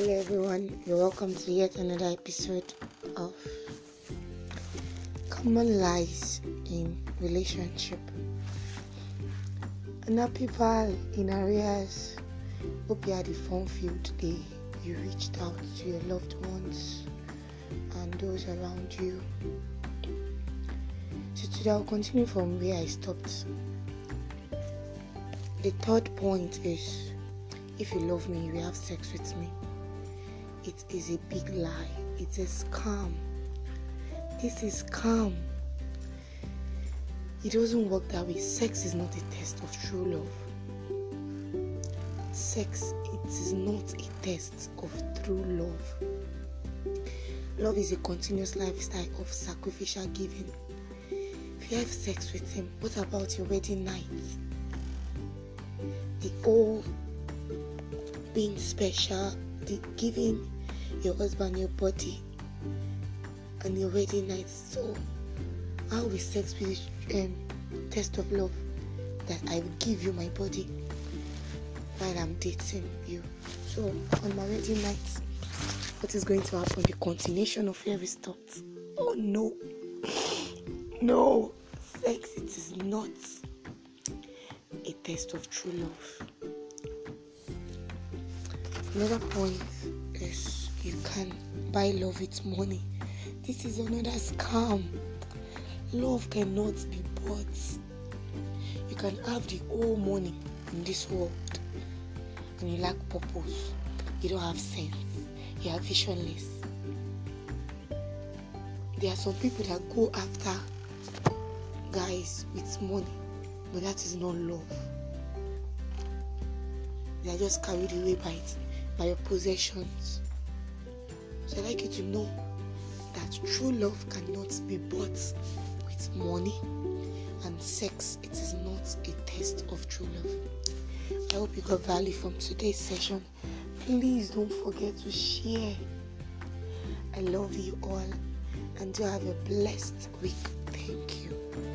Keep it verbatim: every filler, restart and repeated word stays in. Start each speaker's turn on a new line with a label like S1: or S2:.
S1: everyone, you're welcome to yet another episode of Common Lies in Relationship. And now people in areas, hope you had a fun-filled day. You reached out to your loved ones and those around you. So today I'll continue from where I stopped. The third point is, if you love me, you will have sex with me. It is a big lie. It is scam. This is scam. It doesn't work that way. Sex is not a test of true love. Sex, it is not a test of true love. Love is a continuous lifestyle of sacrificial giving. If you have sex with him, what about your wedding night? The whole being special, the giving your husband your body and your wedding night. So how will sex be a um, test of love? That I will give you my body while I'm dating you. So on my wedding night, what is going to happen? The continuation of every stopped. Oh no, no, sex, it is not a test of true love. Another point is you can buy love with money. This is another scam. Love cannot be bought. You can have the whole money in this world and you lack purpose. You don't have sense. You are visionless. There are some people that go after guys with money, but that is not love. They are just carried away by it, by your possessions. So I'd like you to know that true love cannot be bought with money, and sex, it is not a test of true love. I hope you got value from today's session. Please don't forget to share. I love you all, and do have a blessed week. Thank you.